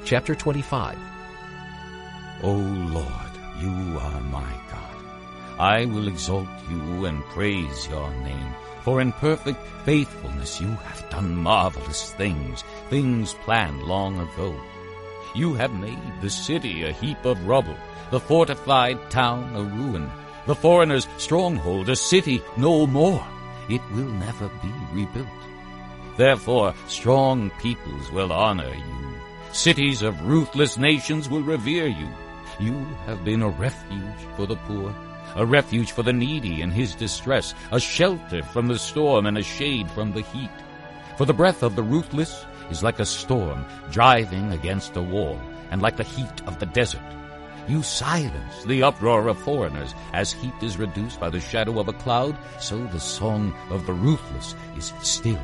chapter 25. O Lord, you are my God. I will exalt you and praise your name, for in perfect faithfulness you have done marvelous things, things planned long ago. You have made the city a heap of rubble, the fortified town a ruin, the foreigner's stronghold a city no more. It will never be rebuilt. Therefore strong peoples will honor you. Cities of ruthless nations will revere you. You have been a refuge for the poor, a refuge for the needy in his distress, a shelter from the storm and a shade from the heat. For the breath of the ruthless is like a storm driving against a wall, and like the heat of the desert. You silence the uproar of foreigners. As heat is reduced by the shadow of a cloud, so the song of the ruthless is stilled.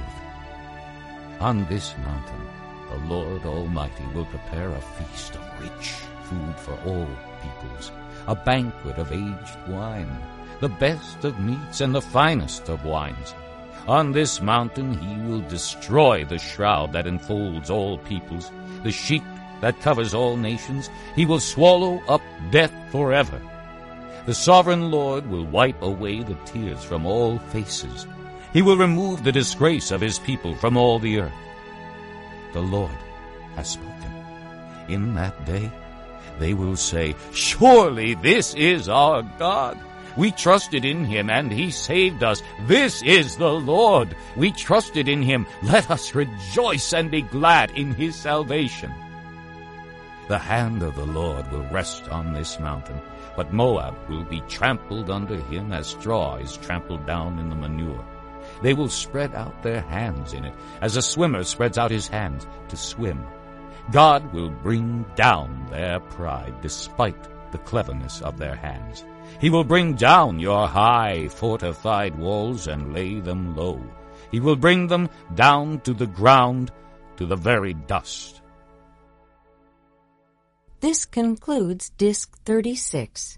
On this mountain the Lord Almighty will prepare a feast of rich food for all peoples, a banquet of aged wine, the best of meats and the finest of wines. On this mountain he will destroy the shroud that enfolds all peoples, the sheet that covers all nations. He will swallow up death forever. The sovereign Lord will wipe away the tears from all faces. He will remove the disgrace of his people from all the earth. The Lord has spoken. In that day they will say, "Surely this is our God. We trusted in him, and he saved us. This is the Lord. We trusted in him. Let us rejoice and be glad in his salvation." The hand of the Lord will rest on this mountain, but Moab will be trampled under him as straw is trampled down in the manure. They will spread out their hands in it, as a swimmer spreads out his hands to swim. God will bring down their pride despite the cleverness of their hands. He will bring down your high fortified walls and lay them low. He will bring them down to the ground, to the very dust. This concludes Disc 36.